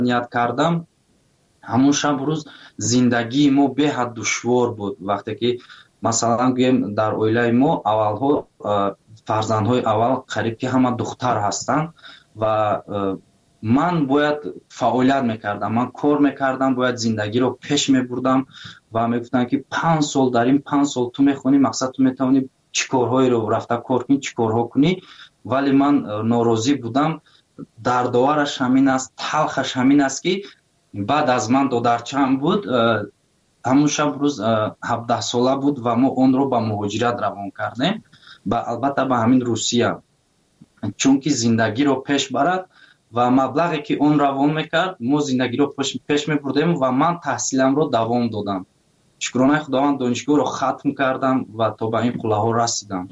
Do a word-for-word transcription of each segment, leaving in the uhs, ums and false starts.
ният кардам, ҳамун шаб рӯз зиндагии мо беҳад душвор буд. вақте ки масалан гӯем дар оилаи мо аввалҳо фарзандҳои аввал қариб ки ҳама духтар ҳастанд ва ман бояд фаъолият мекардам, ман кор мекардам, бояд зиндагиро пеш мебурдам ва мегуфтанд ки панҷ сол дар ин панҷ сол ту мехонӣ, мақсад ту метавонӣ чӣ корҳоеро рафта кор кунӣ, чӣ корҳо кунӣ. вале ман норозӣ будам. дардовараш ҳамин аст, талхаш ҳамин аст ки баъд аз ман додарчаам буд, ҳамун шаб рӯз ҳабдаҳ сола буд ва мо онро ба муҳоҷират равон кардем, албатта ба ҳамин Русия, чунки зиндагиро пеш барад ва маблағе ки он равон мекард, мо зиндагиро пеш мебурдем ва ман таҳсиламро давом додам. шукронаи худованд, донишгоҳро хатм кардам ва то ба ин қуллаҳо расидам.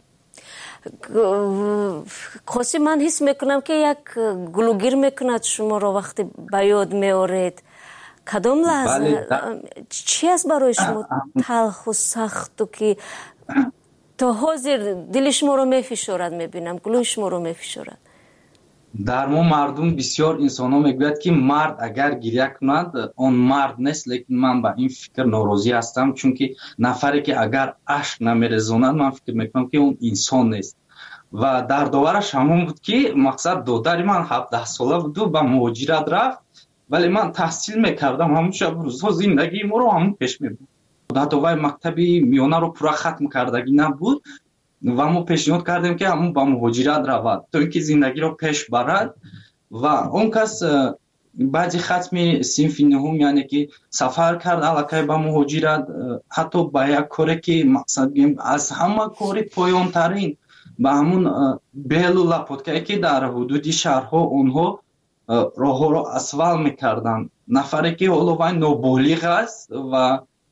қосим, ман ҳис мекунам ки як гулугир мекунад шуморо вақте ба ёд меоред. кадом лаҳза чӣ аст барои шумо талху сахту ки то ҳозир дили шуморо мефишорад? мебинам гулӯи шуморо мефишорад. дар мо мардум бисёр инсонҳо мегӯяд ки мард агар гирья кунад он мард нест, лекин ман ба ин фикр норозӣ ҳастам, чунки нафаре ки агар ашк намерезонад, ман фикр мекунам ки он инсон нест. ва дардовараш ҳамон буд ки мақсад додари ман ҳабдаҳ сола буду ба муҳоҷират рафт, вале ман таҳсил мекардам, ҳамун шаб рӯзҳо зиндагии моро ҳамун пеш мебурд. ҳатто вай мактаби миёнаро пурра хатм кардагӣ набуд ва мо пешниҳод кардем ки ҳамун ба муҳоҷират равад, то ин ки зиндагиро пеш барад. ва он кас баъди хатми синфи нуҳум, яъне ки сафар кард аллакай ба муҳоҷират, ҳатто ба як коре ки мақсад гӯем аз ҳама кори поёнтарин, ба ҳамун белу лапоткае ки дар ҳудуди шаҳрҳо онҳо роҳҳоро асфал мекарданд. нафаре ки ҳоло вай ноболиғ аст ва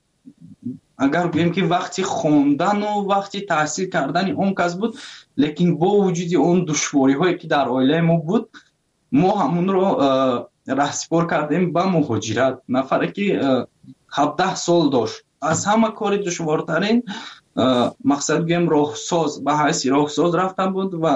агар гӯем ки вақти хондану вақти таҳсил кардани он кас буд, лекин бо вуҷуди он душвориҳое ки дар оилаи мо буд, мо ҳамунро раҳсипор кардем ба муҳоҷират. нафаре ки ҳабдаҳ сол дошт, аз ҳама кори душвортарин мақсад гӯем роҳсоз, ба ҳайси роҳсоз рафта буд ва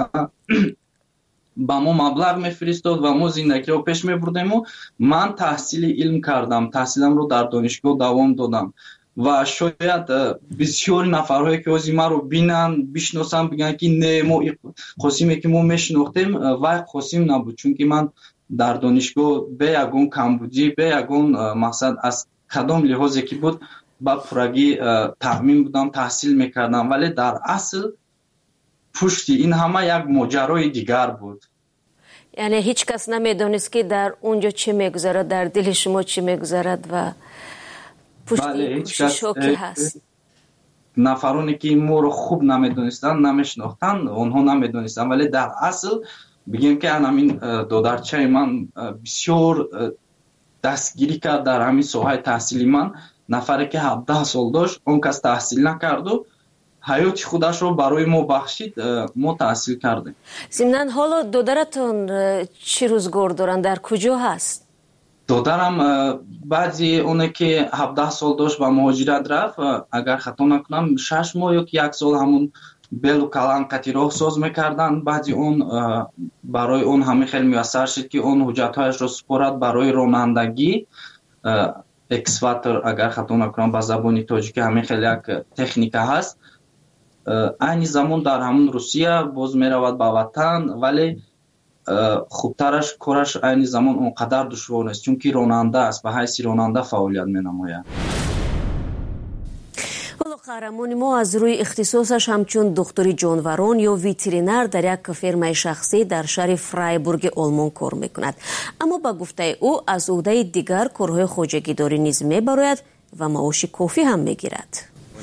ба мо маблағ мефиристод ва мо зиндагиро пеш мебурдему. ман таҳсили илм кардам, таҳсиламро дар донишгоҳ давом додам ва шояд бисёри нафарҳое ки ҳозир маро бинанд, бишносанд, бигӯянд ки не, мо Қосиме ки мо мешинохтем вай Қосим набуд, чунки ман дар донишгоҳ бе ягон камбудӣ, бе ягон мақсад аз кадом лиҳозе ки буд ба пуррагӣ таъмин будам, таҳсил мекардам, вале дар асл пушти ин ҳама як моҷарои дигар буд. яъне ҳеҷ кас намедонист ки дар онҷо чӣ мегузарад, дар дили шумо чӣ мегузарад ва пушти кӯшишҳо ки ҳаст. нафароне ки моро хуб намедонистанд, намешинохтанд, онҳо намедонистанд, вале дар асл бигем ки ҳамин додарчаи ман бисёр дастгирӣ кард дар ҳамин соҳаи таҳсили ман. нафаре ки ҳабдаҳ сол дошт, он кас таҳсил накарду ҳаёти худашро барои мо бахшид, мо таҳсил кардем. зимнан ҳоло додаратон чӣ рӯзгор доранд, дар куҷо ҳаст? додарам баъди оне ки ҳабдаҳ сол дошт ба муҳоҷират рафт, агар хато накунам шаш моҳ ё ки як сол ҳамун белу каланқати роҳ соз мекарданд. баъди он барои он ҳамин хеле муяссар шуд ки он ҳуҷҷатҳояшро супорад барои ронандагӣ. экскаватор, агар хато накунам ба забони тоҷикӣ ҳамин хеле як техника ҳаст. айни замон дар ҳамун Русия боз меравад ба ватан, вале хубтараш кораш айни замон он қадар душвор нест, чунки ронанда аст, ба ҳайси ронанда фаъолият менамояд. ҳоло қаҳрамони мо аз рӯи ихтисосаш ҳамчун духтури ҷонварон ё ветеринар дар як фермаи шахсӣ дар шаҳри Фрайбурги Олмон кор мекунад. аммо ба гуфтаи ӯ аз ӯҳдаи дигар корҳои хоҷагидорӣ низ мебарояд ва маоши кофӣ ҳам мегирад.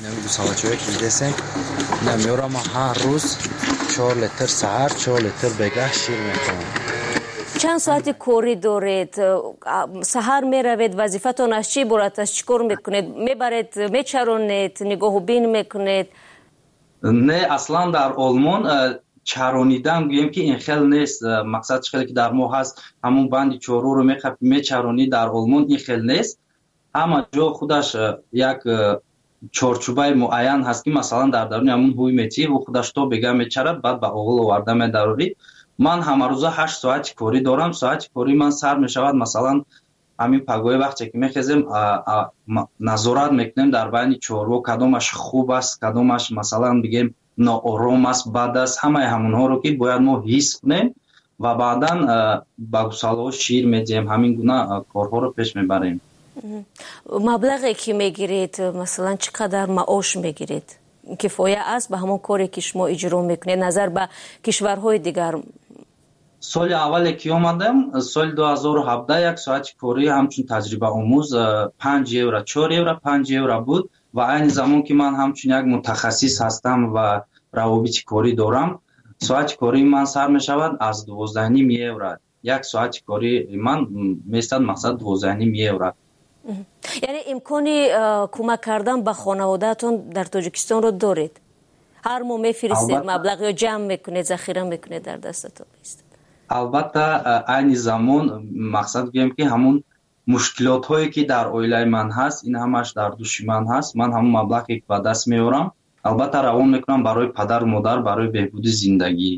نمیارم هر روز چهار لیتر سحر چهار لیتر بگاه شیر میکنم. چند ساعتی کوری دارید؟ سحر میروید، وظیفتون از چی برات است؟ چیکار میکنید؟ میبرید، میچرونید، نگاه و بین میکنید؟ نه اصلا در آلمان چرونیدن گویم که این خیلی نیست. مقصد خیلی که در ما هست همون بندی چهارو رو میچرونی، در آلمان این خیلی نیست. اما جا خودش یک чорчӯбаи муайян ҳаст ки масалан дар даруни ҳамун ҳуй метӣ ва худаш то бега мечарад, баъд ба оғил оварда медарорӣ. ман ҳамарӯза ҳашт соати корӣ дорам. соати корӣ ман сар мешавад масалан ҳамин пагои вақте ки мехезем назорат мекунем дар байни чорво кадомаш хуб аст, кадомаш масалан бигем ноором аст, бад аст, ҳамаи ҳамонҳоро ки бояд мо ҳис кунем ва баъдан ба гусалҳо шир медиҳем, ҳамин гуна корҳоро пеш мебарем. маблағе ки мегиред масалан чӣ қадар маош мегиред? кифоя аст ба ҳамон коре ки шумо иҷро мекунед назар ба кишварҳои дигар? соли аввале ки омадам, соли ду ҳазору ҳабдаҳ як соати корӣ ҳамчун таҷрибаомӯз панҷ евро, чор евро, панҷ евро буд ва айни замон ки ман ҳамчун як мутахассис ҳастам ва равобити корӣ дорам, соати кории ман сар мешавад аз дувоздаҳ ним евро. як соати кории ман меистад мақсад дувоздаҳ ним евро. яъне имкони кӯмак кардан ба хонаводаатон дар тоҷикистонро доред? ҳар моҳ мефиристед маблағ ё ҷамъ мекунед, захира мекунед дар дастатон? албатта айни замон мақсад гӯем ки ҳамун мушкилотҳое ки дар оилаи ман ҳаст, ин ҳамаш дар души ман ҳаст. ман ҳамун маблағе ки ба даст меорам албатта равон мекунам барои падару модар, барои беҳбуди зиндагӣ.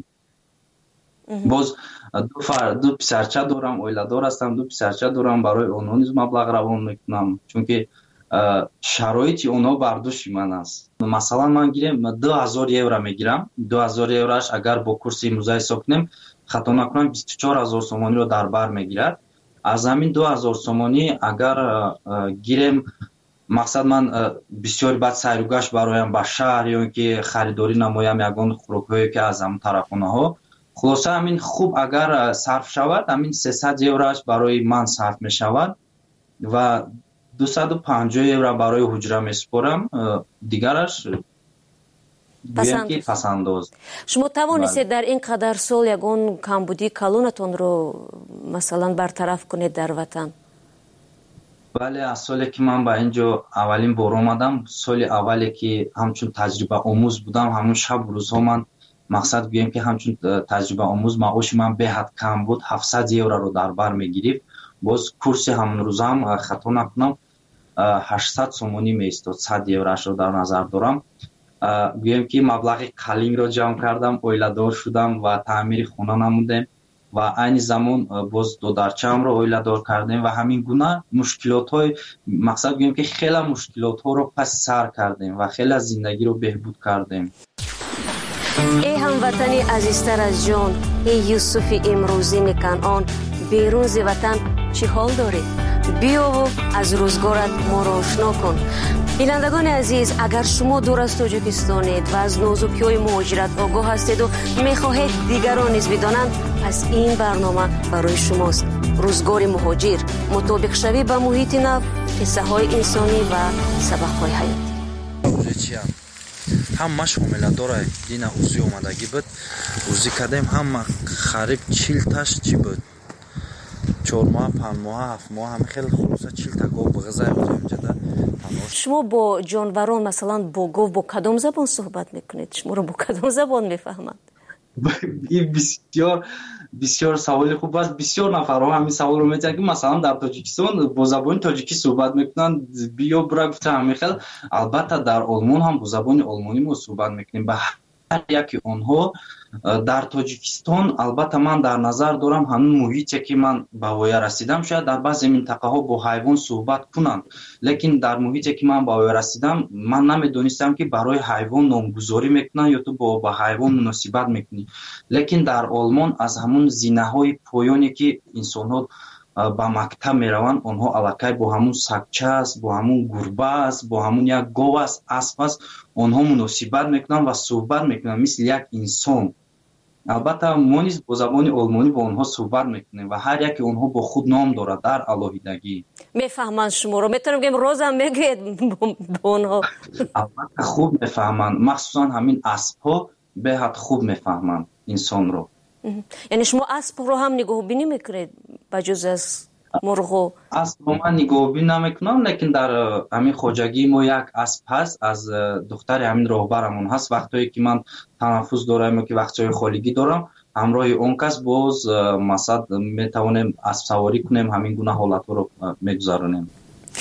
боз ду писарча дорам, оиладор ҳастам, ду писарча дорам, барои онҳо низ маблағ равон мекунам, чунки шароити онҳо бар души ман аст. масалан ман гирем ду ҳазор евро мегирам, ду ҳазор евроаш агар бо курси имрӯза ҳисоб кунем хато накунам бисту чор ҳазор сомониро дар бар мегирад. аз ҳамин ду ҳазор сомонӣ агар гирем мақсад ман бисёри баъд сайругашт бароям ба шаҳр ё ки харидорӣ намоям ягон хӯрокҳое ки аз ҳамун тарафхонаҳо, хулоса ҳамин хуб агар сарф шавад, ҳамин сесад евроаш барои ман сарф мешавад ва дусаду панҷоҳ евро барои ҳуҷра месупорам, дигараш гӯем ки пасандоз. шумо тавонистед дар ин қадар сол ягон камбудии калонатонро масалан бартараф кунед дар ватан? бале, аз соле ки ман ба ин ҷо аввалин бор омадам, соли аввале ки ҳамчун таҷрибаомӯз будам, ҳамун шабу рӯзҳо ман мақсад гӯем ки ҳамчун таҷрибаомӯз маоши ман беҳад кам буд, ҳафтсад евроро дар бар мегирифт. боз курси ҳамон рӯзаам хато накунам ҳаштсад сомонӣ меистод, сад евроашро дар назар дорам. гӯем ки маблағи қалинро ҷамъ кардам, оиладор шудам ва таъмири хона намудем ва айни замон боз додарчаамро оиладор кардем ва ҳамин гуна мушкилотҳои мақсад гӯем ки хела мушкилотҳоро паси сар кардем ва хела зиндагиро беҳбуд кардем. эй ҳамватани азизтар аз ҷон, эй Юсуфи имрӯзини Канъон, берунзи ватан чӣ ҳол доред? биёву аз рӯзгорат моро ошно кун. бинандагони азиз, агар шумо дур аз тоҷикистонед ва аз нозукиҳои муҳоҷират огоҳ ҳастеду мехоҳед дигарон низ бидонанд, пас ин барнома барои шумост. рӯзгори муҳоҷир, мутобиқшавӣ ба муҳити нав, қиссаҳои инсонӣ ва сабақҳои ҳаётӣ. ҳамаш ҳомиладорай дина узи омадагӣ буд, узи кардем ҳама хариб чилташ чӣ буд, чор моҳа, панҷ моҳа, ҳафт моҳа, ҳами хел хулоса чилта гов биғизай оземҷада. шумо бо ҷонварон масалан бо гов бо кадом забон суҳбат мекунед? шуморо бо кадом забон мефаҳманд? ин бисёр бисёр саволи хуб аст. бисёр нафарҳо ҳамин саволро метиҳанд ки масалан дар Тоҷикистон бо забони тоҷикӣ суҳбат мекунанд, биё бура гуфта ҳамин хел. албатта дар Олмон ҳам бо забони олмонӣ мо суҳбат мекунем. ба ҳар яки онҳо дар Тоҷикистон албатта ман дар назар дорам ҳамин муҳите ки ман ба воя расидам, шояд дар баъзе минтақаҳо бо ҳайвон суҳбат кунанд, лекин дар муҳите ки ман ба воя расидам ман намедонистам ки барои ҳайвон номгузорӣ мекунанд ё то ба ҳайвон муносибат мекунӣ. лекин дар Олмон аз ҳамун зинаҳои поёне ки инсонҳо ба мактаб мераванд, онҳо аллакай бо ҳамун сагча аст, бо ҳамун гурба аст, бо ҳамун як гов аст, асп аст, онҳо муносибат мекунанд ва суҳбат мекунанд мисли як инсон. албатта мо низ бо забони олмонӣ бо онҳо суҳбат мекунем ва ҳар яки онҳо бо худ ном дорад дар алоҳидагӣ. мефаҳманд шуморо? метавонем бигем розам мегӯед бо онҳо? албатта хуб мефаҳманд, махсусан ҳамин аспҳо беҳад хуб мефаҳманд инсонро. яъне шумо аспро ҳам нигоҳубинӣ мекунед ба ҷуз аз мурғу? аспро ман нигоҳубинӣ намекунам, лекин дар ҳамин хоҷагии мо як асп ҳаст, аз духтари ҳамин роҳбарамон ҳаст. вақтое ки ман танаффус дорам ё ки вақтҳои холигӣ дорам, ҳамроҳи он кас боз масад метавонем аспсаворӣ кунем, ҳамин гуна ҳолатҳоро мегузаронем.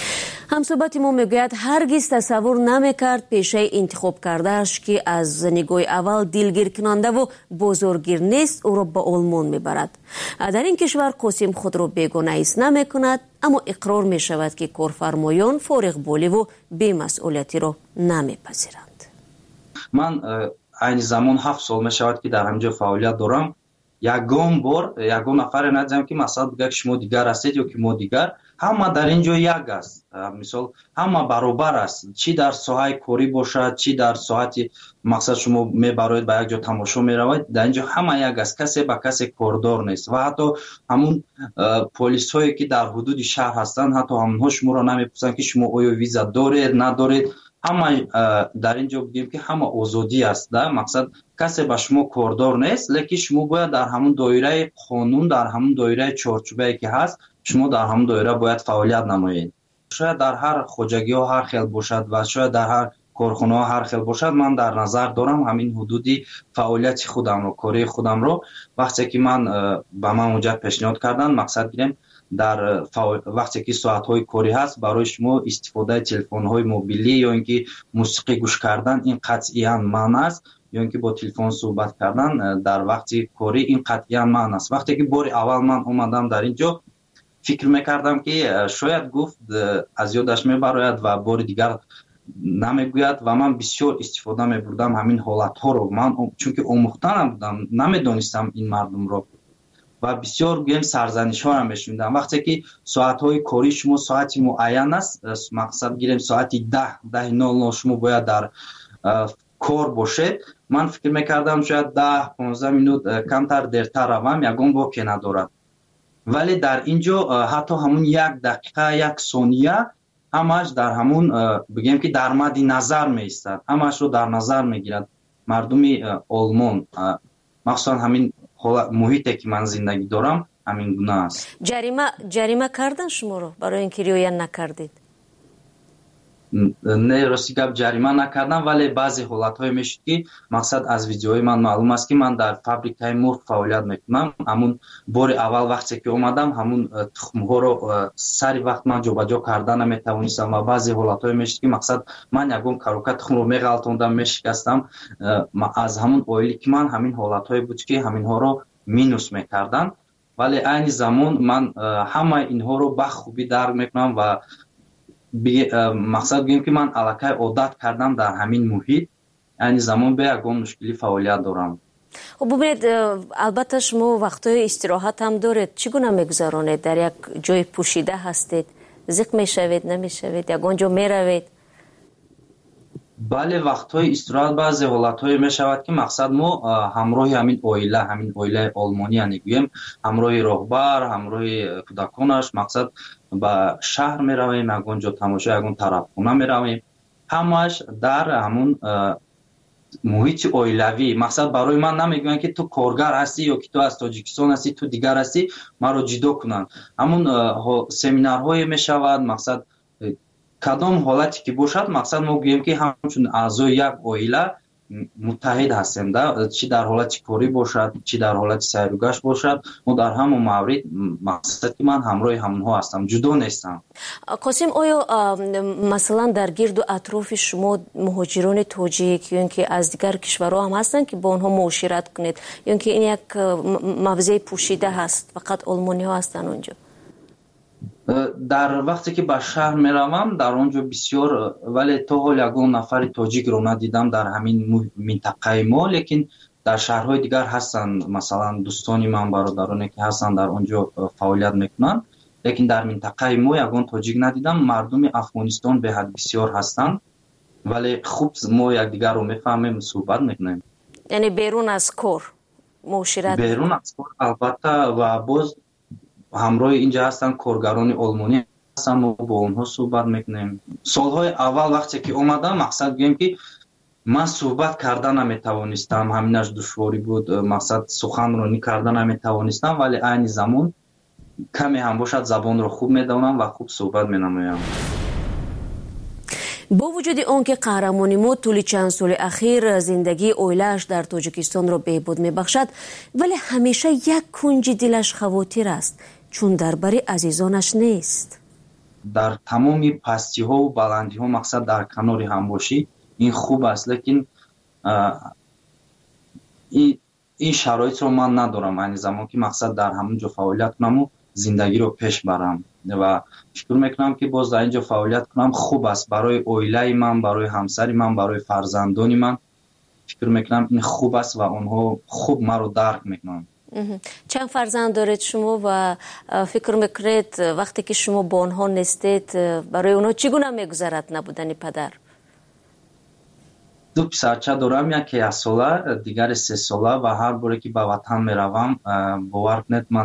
ҳамсӯҳбати мо мегӯяд ҳаргиз тасаввур намекард пешаи интихоб кардааш ки аз нигоҳи аввал дилгиркунандаву бозоргир нест ӯро ба олмон мебарад. дар ин кишвар қосим худро бегона ҳис намекунад, аммо иқрор мешавад ки корфармоён фориғболиву бемасъулиятиро намепазиранд. ман айни замон ҳафт сол мешавад ки дар ҳамҷо фаъолият дорам. ягон бор ягон нафаре надидам ки масалан бигӯяд шумо дигар ҳастед ё ки мо дигар. ҳама дар ин ҷо як аст. мисол ҳама баробар аст, чӣ дар соҳаи корӣ бошад, чӣ дар соати мақсад шумо мебароед ба як ҷо тамошо меравед, дар ин ҷо ҳама як аст, касе ба касе кордор нест. ва ҳатто ҳамун полисҳое ки дар ҳудуди шаҳр ҳастанд, ҳатто ҳамонҳо шуморо намепурсанд ки шумо оё виза доред надоред. ҳама дар ин ҷо бигем ки ҳама озодӣ аст. да мақсад касе ба шумо кордор нест, лекин шумо бояд дар ҳамун доираи қонун, дар ҳамун доираи чорчӯбае ки ҳаст, шумо дар ҳамун доира бояд фаъолият намоед. шояд дар ҳар хоҷагиҳо ҳар хел бошад ва шояд дар ҳар корхонаҳо ҳар хел бошад. ман дар назар дорам ҳамин ҳудуди фаъолияти худамро, кории худамро. вақте ки ман ба ман муҷаб пешниҳод карданд, мақсад гирем дар вақте ки соатҳои корӣ ҳаст, барои шумо истифодаи телефонҳои мобилӣ ё ин ки мусиқӣ гӯш кардан ин қатъиян манъ аст, ё ин ки бо телефон суҳбат кардан дар вақти корӣ ин қатъиян манъ аст. вақте ки бори аввал ман омадам дар ин ҷо, фикр мекардам ки шояд гуфт аз ёдаш мебарояд ва бори дигар намегӯяд ва ман бисёр истифода мебурдам ҳамин ҳолатҳоро. ман чунки омӯхта набудам, намедонистам ин мардумро ва бисёр гӯем сарзанишҳоро мешунидам. вақте ки соатҳои корӣ шумо соати муайян аст, мақсад гирем соати даҳ даҳи нол нол шумо бояд дар кор бошед. ман фикр мекардам шояд даҳ понздаҳ минут камтар дертар равам, ягон воке надорад. вале дар ин ҷо ҳатто ҳамун як дақиқа як сония ҳамааш дар ҳамун бигем ки дар мадди назар меистад, ҳамаашро дар назар мегирад мардуми олмон. махсусан ҳамин муҳите ки ман зиндагӣ дорам ҳамин гуна аст. ҷарима ҷарима кардан шуморо барои ин ки риоя накардед? не, рости гап ҷарима накардам, вале баъзе ҳолатҳое мешуд ки мақсад аз видеоҳои ман маълум аст ки ман дар фабрикаи мурғ фаъолият мекунам. ҳамун бори аввал вақте ки омадам, ҳамун тухмҳоро сари вақт ман ҷобаҷо карда наметавонистам ва баъзе ҳолатҳое мешуд ки мақсад ман ягон карока тухмро меғалтондам, мешикастам. аз ҳамун оили ки ман ҳамин ҳолатҳое буд ки ҳаминҳоро минус мекарданд. вале айни замон ман ҳамаи инҳоро бахубӣ дарк мекунам ва мақсад гӯем ки ман аллакай одат кардам дар ҳамин муҳит. айни замон бе ягон мушкилӣ фаъолият дорам. хуб бубинед, албатта шумо вақтҳои истироҳат ҳам доред. чӣ гуна мегузаронед? дар як ҷои пӯшида ҳастед? зиқ мешавед, намешавед? ягон ҷо меравед? бале, вақтҳои истироҳат баъзе ҳолатҳое мешавад ки мақсад мо ҳамроҳи ҳамин оила, ҳамин оилаи олмонӣ гӯем, ҳамроҳи роҳбар, ҳамроҳи кӯдаконаш мақсад ба шаҳр меравем, ягон ҷо тамошо, ягон тарабхона меравем. ҳамааш дар ҳамун муҳити оилавӣ. мақсад барои ман намегӯянд ки ту коргар ҳастӣ ё ки ту аз тоҷикистон ҳастӣ, ту дигар ҳастӣ, маро ҷудо кунанд. ҳамун семинарҳое мешавад, мақсад кадом ҳолате ки бошад, мақсад мо гӯем ки ҳамчун аъзои як оила муттаҳид ҳастем. чӣ дар ҳолати корӣ бошад, чӣ дар ҳолати сайругашт бошад, мо дар ҳамон маврид мақсад ки ман ҳамроҳи ҳамонҳо ҳастам, ҷудо нестам. қосим, оё масалан дар гирду атрофи шумо муҳоҷирони тоҷик ё ин ки аз дигар кишварҳо ҳам ҳастанд ки бо онҳо муошират кунед, ё ин ки ин як мавзеи пӯшида ҳаст, фақат олмониҳо ҳастанд онҷо? дар вақте ки ба шаҳр меравам, дар он ҷо бисёр, вале то ҳол ягон нафари тоҷикро надидам дар ҳамин минтақаи мо, лекин дар шаҳрҳои дигар ҳастанд. масалан дӯстони ман, бародароне ки ҳастанд дар он ҷо фаъолият мекунанд, лекин дар минтақаи мо ягон тоҷик надидам. мардуми афғонистон беҳад бисёр ҳастанд, вале хуб мо якдигарро мефаҳмем, суҳбат мекунем. яъне берун аз кор муошират? берун аз кор албатта, ва боз ҳамроҳи инҷа ҳастанд коргарони олмонӣ ҳастанд, мо бо онҳо суҳбат мекунем. солҳои аввал вақте ки омадам, мақсад гӯем ки ман суҳбат карда наметавонистам, ҳаминаш душворӣ буд, мақсад суханронӣ карда наметавонистам, вале айни замон каме ҳам бошад забонро хуб медонам ва хуб суҳбат менамоям. бо вуҷуди он ки қаҳрамони мо тӯли чанд соли ахир зиндагии оилааш дар тоҷикистонро беҳбуд мебахшад, вале ҳамеша як кунҷи дилаш хавотир аст, чун дар бари азизонаш нест. дар тамоми пастиҳо ва баландиҳо мақсад дар канори ҳам бошӣ, ин хуб аст, лекин ин шароитро ман надорам айни замон ки мақсад дар ҳамон ҷо фаъолият кунаму зиндагиро пеш барам ва фикр мекунам ки боз дар ин ҷо фаъолият кунам хуб аст барои оилаи ман, барои ҳамсари ман, барои фарзандони ман. фикр мекунам ин хуб аст ва онҳо хуб маро дарк мекунанд. чанд фарзанд доред шумо ва фикр мекунед вақте ки шумо бо онҳо нестед барои онҳо чӣ гуна мегузарад набудани падар? ду писарча дорам, яке яксола, дигаре се сола ва ҳар боре ки ба ватан меравам, бовар кунед, ман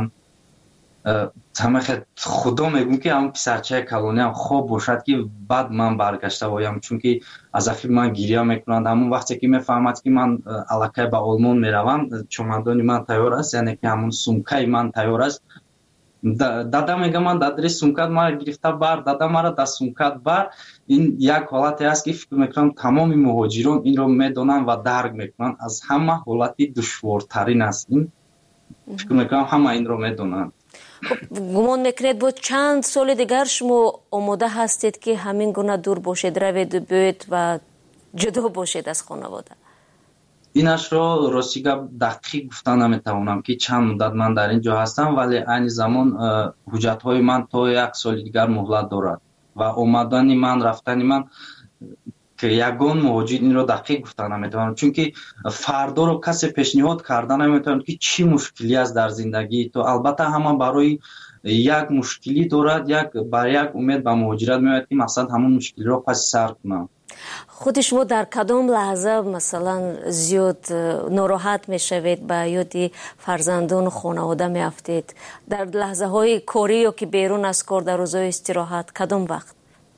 худо мегӯм ки ҳамон писарчаи калониям хоб бошад ки баъд ман баргашта оям, чунки аз ахир ман гирья мекунанд. ҳамон вақте ки мефаҳмад ки ман аллакай ба олмон меравам, чомадони ман тайёр аст, яъне ки ҳамон сумкаи ман тайёр аст, дада мега ман дадри сумкат мара гирифта бар, дада мара да сумкат бар. ин як ҳолате аст ки фикр мекунам тамоми муҳоҷирон инро медонанд ва дарк мекунанд. аз ҳама ҳолати душвортарин аст ин. фикр мекунам ҳама инро медонанд. гумон мекунед бо чанд соли дигар шумо омода ҳастед ки ҳамин гуна дур бошед, раведу биёед ва ҷудо бошед аз хонавода? инашро рости гап дақиқ гуфта наметавонам ки чанд муддат ман дар ин ҷо ҳастам, вале айни замон ҳуҷҷатҳои ман то як соли дигар муҳлат дорад ва омадани ман, рафтани ман ки ягон муҳоҷир инро дақиқ гуфта наметавонам, чунки фардоро касе пешниҳод карда наметавонад ки чӣ мушкилӣ аст дар зиндагии то. албатта ҳама барои як мушкилӣ дорад, як ба як умед ба муҳоҷират меояд ки мақсад ҳамон мушкилиро паси сар кунам. худи шумо дар кадом лаҳза масалан зиёд нороҳат мешавед, ба ёди фарзандону хонавода меафтед? дар лаҳзаҳои корӣ ё ки берун аз кор, дар рӯзҳои истироҳат, кадом вақт?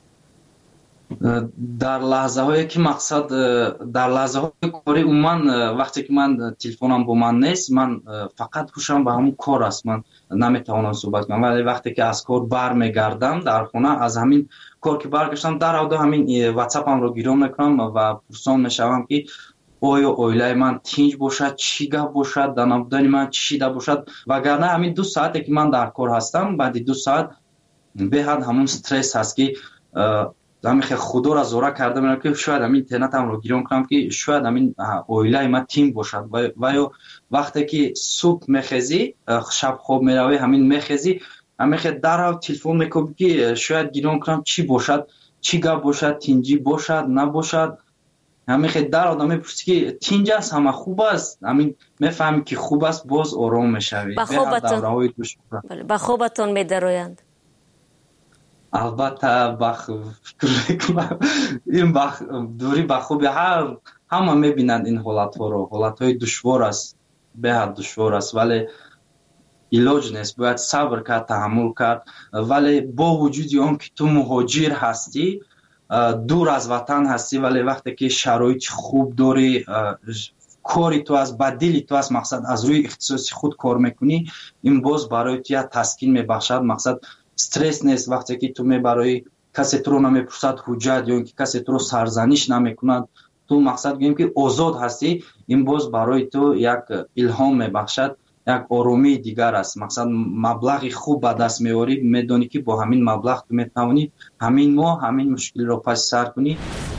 дар лаҳзаҳое ки мақсад дар лаҳзаҳои корӣ умуман вақте ки ман телефонам бо ман нест, ман фақат ҳушам ба ҳамон кор аст, ман наметавонам суҳбат кунам. вале вақте ки аз кор бармегардам дар хона, аз ҳамин кор ки баргаштам, даравда ҳамин ватсапамро гирён мекунам ва пурсон мешавам ки оё оилаи ман тинҷ бошад, чӣ гап бошад, дар набудани ман чӣ шида бошад. вагарна ҳамин ду соате ки ман дар кор ҳастам, баъди ду соат беҳад ҳамон стресс ҳаст ки ҳамихе худоро зора карда мерам ки шояд ҳамин интернетамро гирён кунам ки шояд ҳамин оилаи ман тим бошад. ва ё вақте ки субҳ мехезӣ, шаб хоб меравӣ, ҳамин мехезӣ, ҳамихе дарав телефон мекӯбӣ ки шояд гирён кунам чӣ бошад, чӣ гап бошад, тинҷӣ бошад, набошад. ҳамихе дарав мепурсӣ ки тинҷ аст, ҳама хуб аст. ҳамин мефаҳмӣ ки хуб аст, боз ором мешавӣ. ба хобатон медароянд? албатта фикр мекунам ин дурӣ ба хуби ҳама мебинанд ин ҳолатҳоро. ҳолатҳои душвор аст, беҳад душвор аст, вале илоҷ нест, бояд сабр кард, таҳаммул кард. вале бо вуҷуди он ки ту муҳоҷир ҳастӣ, дур аз ватан ҳастӣ, вале вақте ки шароити хуб дорӣ, кори ту аст, ба дили ту аст, мақсад аз рӯи ихтисоси худ кор мекунӣ, ин боз барои ту як таскин мебахшад. мақсад стресс нест вақте ки ту мебарои касе туро намепурсад ҳуҷҷат ё ин ки касе туро сарзаниш намекунад, ту мақсад гӯем ки озод ҳастӣ, ин боз барои ту як илҳом мебахшад, як оромии дигар аст. мақсад маблағи хуб ба даст меорӣ, медонӣ ки бо ҳамин маблағ ту метавонӣ ҳамин моҳ ҳамин мушкилиро паси сар кунӣ.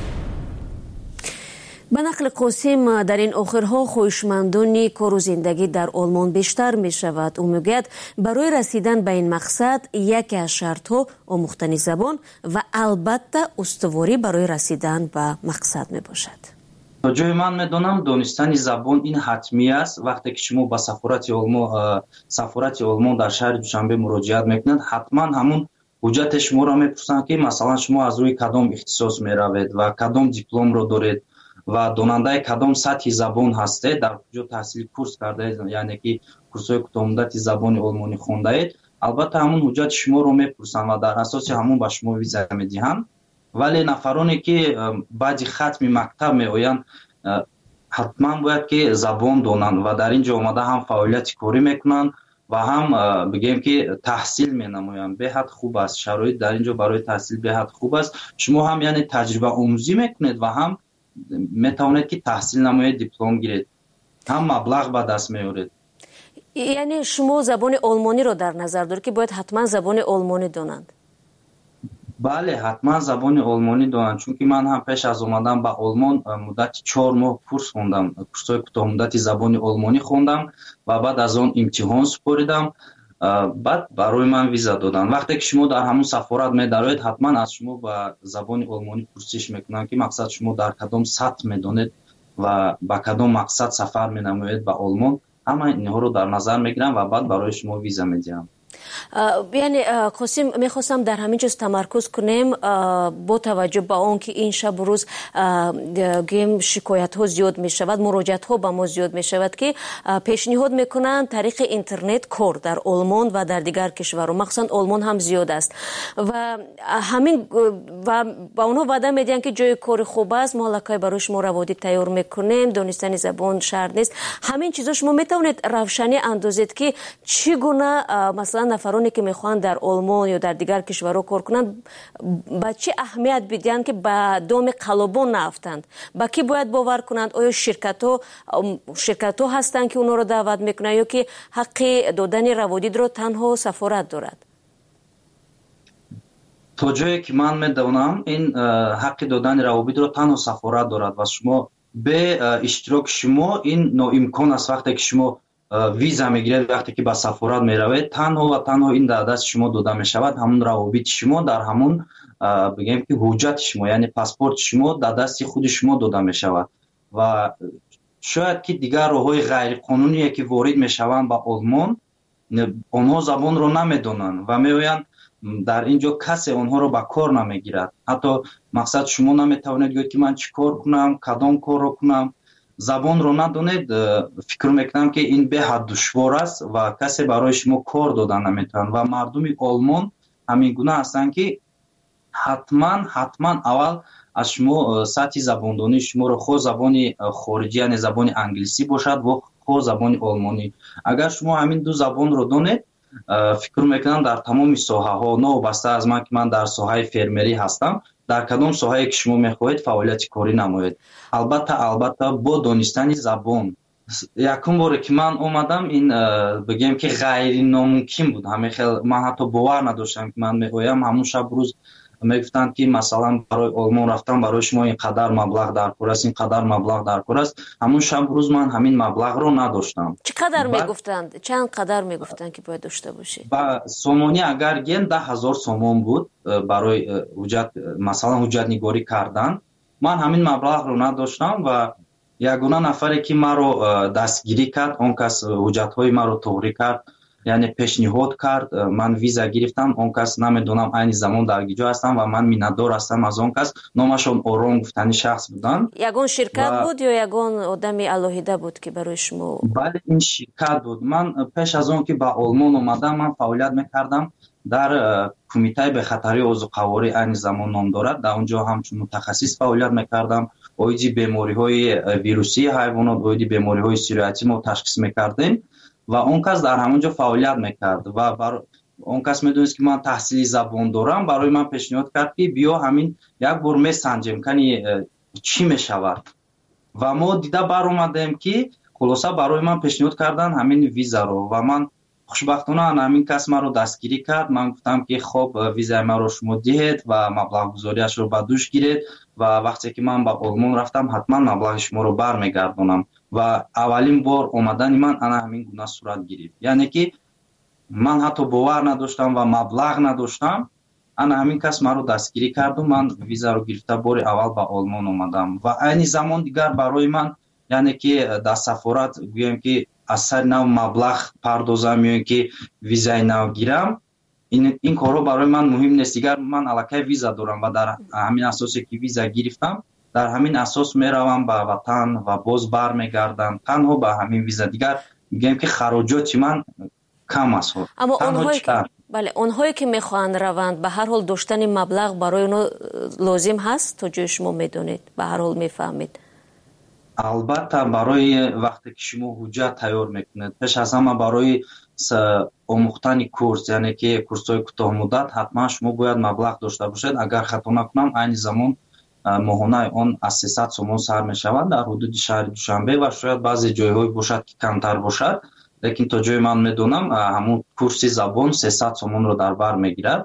ба нақли қосим, дар ин охирҳо хоҳишмандони кору зиндагӣ дар олмон бештар мешавад. ӯ мегӯяд барои расидан ба ин мақсад яке аз шартҳо омӯхтани забон ва албатта устуворӣ барои расидан ба мақсад мебошад. то ҷои ман медонам донистани забон ин ҳатмӣ аст. вақте ки шумо ба сафорати олмон сафорати олмон дар шаҳри душанбе муроҷиат мекунед, ҳатман ҳамун ҳуҷҷати шуморо мепурсанд ки масалан шумо аз рӯи кадом ихтисос меравед ва кадом дипломро доред ва донандаи кадом сатҳи забон ҳастед, дар куҷо таҳсили курс кардаед, яъне ки курсҳои кӯтоҳмуддати забони олмонӣ хондаед. албатта ҳамун ҳуҷҷати шуморо мепурсанд ва дар асоси ҳамун ба шумо виза медиҳанд. вале нафароне ки баъди хатми мактаб меоянд, ҳатман бояд ки забон донанд ва дар ин ҷо омада ҳам фаъолияти корӣ мекунанд ва ҳам бигем ки таҳсил менамоянд. беҳад хуб аст, шароит дар ин ҷо барои таҳсил беҳад хуб аст. шумо ҳам яъне таҷрибаомӯзӣ мекунед ва ҳам метавонед ки таҳсил намоед, диплом гиред, ҳам маблағ ба даст меоред. яъне шумо забони олмониро дар назар доред ки бояд ҳатман забони олмонӣ донанд? бале ҳатман забони олмонӣ донанд, чунки ман ҳам пеш аз омадан ба олмон муддати чор моҳ курс хондам, курсҳои кӯтоҳмуддати забони олмонӣ хондам ва баъд аз он имтиҳон супоридам. баъд барои ман виза доданд. вақте ки шумо дар ҳамун сафорат медароед, ҳатман аз шумо ба забони олмонӣ пурсиш мекунанд ки мақсад шумо дар кадом сатҳ медонед ва ба кадом мақсад сафар менамоед ба олмон. ҳама инҳоро дар назар мегирам ва баъд барои шумо виза медиҳам. яъне қосим, мехостам дар ҳамин ҷоз тамаркуз кунем бо таваҷҷӯҳ ба он ки ин шабу рӯз гӯем шикоятҳо зиёд мешавад, муроҷиатҳо ба мо зиёд мешавад ки пешниҳод мекунанд тариқи интернет кор дар олмон ва дар дигар кишварҳо, махсусан олмон ҳам зиёд аст ва ҳамин ва ба онҳо ваъда медиҳанд ки ҷои кори хуб аст, мо аллакай барои шумо раводид тайёр мекунем, донистани забон шарт нест. ҳамин чизо шумо метавонед равшанӣ андозед ки чӣ гуна масалан нафароне ки мехоҳанд дар олмон ё дар дигар кишварҳо кор кунанд ба чӣ аҳамият бидиҳанд ки ба доми қалобон наафтанд, ба кӣ бояд бовар кунанд? оё ширкатҳо ширкатҳо ҳастанд ки онҳоро даъват мекунанд ё ки ҳаққи додани раводидро танҳо сафорат дорад? то ҷое ки ман медонам, ин ҳаққи додани раводидро танҳо сафорат дорад ва шумо бе иштироки шумо ин ноимкон аст. вақте ки шумо виза мегиред, вақте ки ба сафорат меравед, танҳо ва танҳо ин дар дасти шумо дода мешавад. ҳамун равобити шумо дар ҳамун бигем ки ҳуҷҷати шумо, яъне паспорти шумо дар дасти худи шумо дода мешавад ва шояд ки дигар роҳҳои ғайриқонуние ки ворид мешаванд ба олмон, онҳо забонро намедонанд ва меоянд дар ин ҷо касе онҳоро ба кор намегирад. ҳатто мақсад шумо наметавонед гӯед ки ман чӣ кор кунам, кадом корро кунам. забонро надонед, фикр мекунам ки ин беҳад душвор аст ва касе барои шумо кор дода наметавонад ва мардуми олмон ҳамин гуна ҳастанд ки ҳатман ҳатман аввал аз шумо сатҳи забондонии шуморо хо забони хориҷӣ, яъне забони англисӣ бошад ва хо забони олмонӣ, агар шумо ҳамин ду забонро донед, фикр мекунам дар тамоми соҳаҳо, новобаста аз ман ки ман дар соҳаи фермерӣ ҳастам, дар кадом соҳае ки шумо мехоҳед фаъолияти корӣ намоед. албатта албатта бо донистани забон. якум боре ки ман омадам, ин бигем ки ғайриномумкин буд. ҳамехел ман ҳатто бовар надоштам ки ман меоям. ҳамун шаб рӯз мегуфтанд ки масалан барои олмон рафтан барои шумо ин қадар маблағ дар кор аст, ин қадар маблағ дар кор аст. ҳамун шаб рӯз ман ҳамин маблағро надоштам. чӣ қадар мегуфтанд? чанд қадар мегуфтанд ки бояд дошта бошед? ба сомонӣ агар ген даҳ ҳазор сомон буд барои ҳуҷҷат, масалан ҳуҷҷатнигорӣ кардан. ман ҳамин маблағро надоштам ва ягона нафаре ки маро дастгирӣ кард, он кас ҳуҷҷатҳои маро тоғрӣ кард, яъне пешниҳод кард, ман виза гирифтам. он кас намедонам айни замон дар гиҷо ҳастам ва ман миннатдор ҳастам аз он кас. номашон Ором гуфтани шахс буданд. ягон ширкат буд ё ягон одами алоҳида буд ки барои шумо? бале, ин ширкат буд. ман пеш аз он ки ба олмон омадам, ман фаъолият мекардам дар кумитаи бехатарии озуқаворӣ, айни замон ном дорад. дар он ҷо ҳамчун мутахассис фаъолият мекардам. оиди бемориҳои вирусии ҳайвонот, оиди бемориҳои сироятӣ мо ташхис мекардем ва он кас дар ҳамон ҷо фаъолият мекард ва бар он кас медонист ки ман таҳсили забон дорам. барои ман пешниҳод кард ки биё ҳамин як бор месанҷем, кани чӣ мешавад. ва мо дида баромадем ки хулоса барои ман пешниҳод кардан ҳамин визаро ва ман хушбахтона ҳамин кас маро дастгирӣ кард. ман гуфтам ки хоб визаи маро шумо диҳед ва маблағгузориашро ба дӯш гиред ва вақте ки ман ба олмон рафтам ҳатман маблағи шуморо бармегардонам. ва аввалин бор омадани ман ана ҳамин гуна сурат гирифт. яъне ки ман ҳатто бовар надоштам ва маблағ надоштам. ана ҳамин кас маро дастгирӣ карду ман визаро гирифта бори аввал ба олмон омадам ва айни замон дигар барои ман, яъне ки дар сафорат гӯем ки аз сари нав маблағ пардозам ё ин ки визаи нав гирам, ин ин корҳо барои ман муҳим нест. дигар ман аллакай виза дорам ва дар ҳамин асосе ки виза гирифтам, дар ҳамин асос меравам ба ватан ва боз бармегардам танҳо ба ҳамин виза. дигар мегӯям ки хароҷоти ман кам аст. аммо онҳое ки бале онҳое ки мехоҳанд раванд, ба ҳар ҳол доштани маблағ барои онҳо лозим ҳаст, то ҷои шумо медонед, ба ҳар ҳол мефаҳмед. албатта барои вақте ки шумо ҳуҷҷат тайёр мекунед, пеш аз ҳама барои омӯхтани курс, яъне ки курсҳои кӯтоҳмуддат, ҳатман шумо бояд маблағ дошта бошед. агар хато накунам, айни замон моҳонаи он аз сесад сомон сар мешавад дар ҳудуди шаҳри Душанбе ва шояд баъзе ҷойҳое бошад ки камтар бошад, лекин то ҷои ман медонам ҳамун курси забон сесад сомонро дар бар мегирад.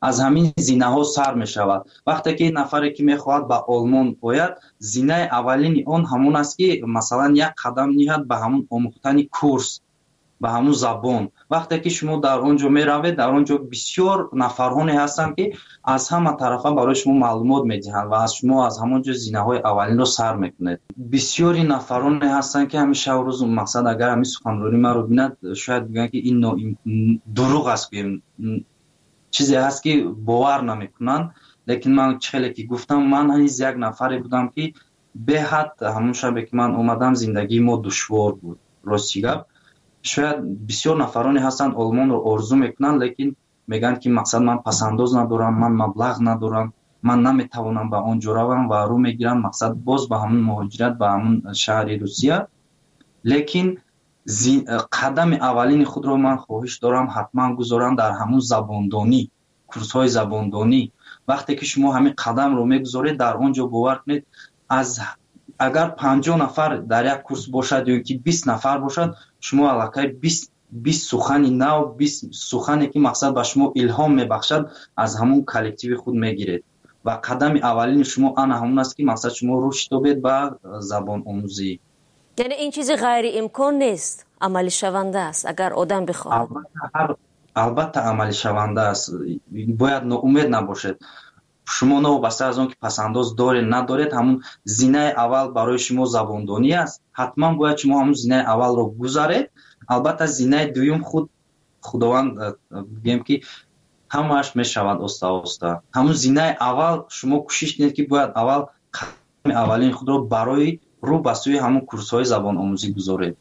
از همین زینه ها سر می شود. وقتی که نفری که می خواهد به آلمان باید، زینه اولین اون همون است که مثلا یک قدم نهاد به همون آموختن کورس، به همون زبان. وقتی که شما در اونجا می روید، در اونجا بسیار نفرانی هستند که از همه طرفا برای شما معلومات می دهند و از شما از همونجا زینه های اولین رو سر می کنید. بسیاری نفرانی هستند که همیشه روز مقصد اگر همین سخنرانی ما رو بیند شاید بگن که این نوع دروغ است، که چیزی هست که باور نمی کنند. لیکن من چخیلی که گفتم، من هیچ یک نفری بودم که به حد همون شبه که من اومدم زندگی ما دشوار بود. راستی گپ شاید بسیار نفرانی هستند آلمان رو آرزو میکنن، لیکن میگن که مقصد من پسنداز ندارم، من مبلغ ندارم، من نمیتوانم به اونجا روم و رو میگیرم مقصد باز به همون مهاجرت به همون شهر روسیه. لیکن قدم اولین خود رو من خواهش دارم حتما گذارم در همون زباندانی، کورس های زباندانی. وقتی که شما همین قدم رو میگذارید در اونجا باور کنید، از اگر پنجاه نفر در یک کورس باشد یا که بیست نفر باشد، شما علاقه بیست بیست سخنی نو، بیست سخنی که مقصد به شما الهام میبخشد از همون کلکتیو خود میگیرید و قدم اولین شما آن همون است که مقصد شما رشد یابید به زبان آموزی. یعنی این چیزی غیر امکان نیست، عملی شونده است اگر آدم بخواد. البته هر البته عملی شونده است، باید ناامید نباشید. شما نوبسته از اون که پسنداز دارید ندارید، همون زینه اول برای شما زباندانی است، حتما باید شما همون زینه اول رو گذارید. البته زینه دویم خود خداوند بگیم که همش میشود استا استا. همون زینه اول شما کوشش کنید که باید اول قدم اولین خود رو برای رو به سوی همون کورس های زبان آموزی گذارید.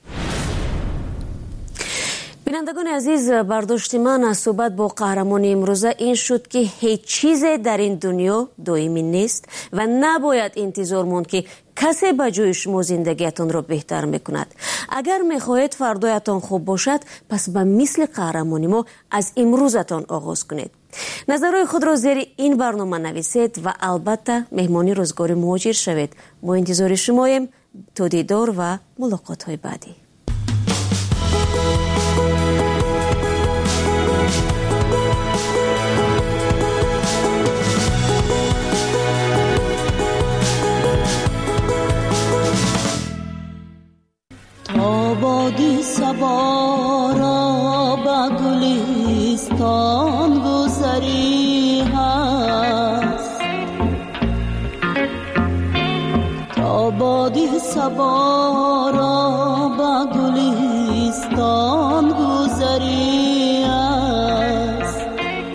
بینندگان عزیز، برداشت من از صحبت با قهرمان امروزه این شد که هیچ چیز در این دنیا دائمی نیست و نباید انتظار ماند که کسی به جای شما زندگیتان را بهتر میکند. اگر میخواهید فردایتان خوب باشد، پس به مثل قهرمانی ما از امروزتان آغاز کنید. نظرهای خود را زیر این برنامه نویسید و البته مهمانی روزگار مهاجر شوید. ما انتظار شماییم تا دیدار و ملاقات های بعدی. آبادی سوارا با گلستان گذری هست، آبادی سوارا با گلستان گذری هست،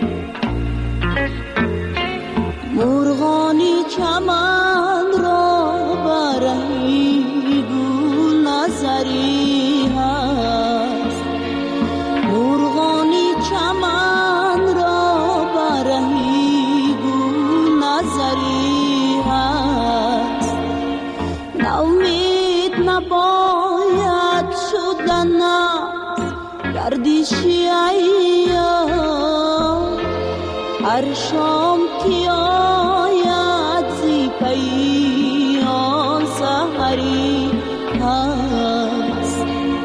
مرغانی چمن را برای گل نظری هست، مرغانی چمن را برای گل نظری هست. ناامید نباید شدن گردشی ایام، هر شام که آید زی پیام سحری هست.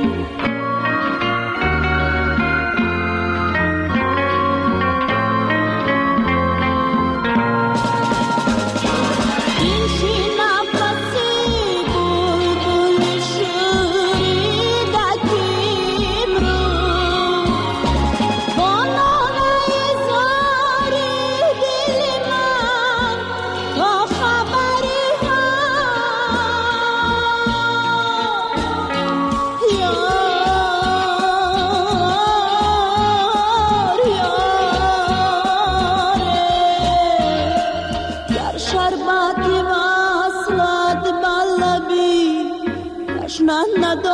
این شی نفسی بلبل شوریدکیم رو، با ناله زاری دل من تا خبری هست. یار یاره، گر شربتی وصلت بلبی تشنه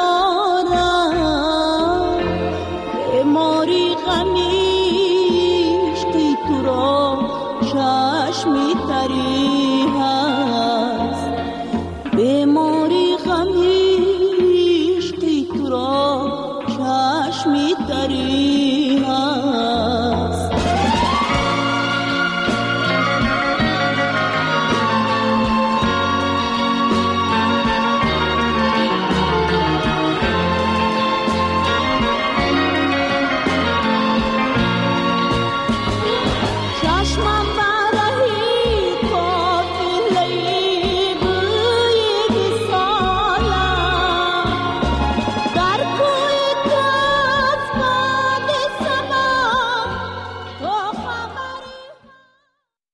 ندارم، بیماری غمیش که تو را چشمی تری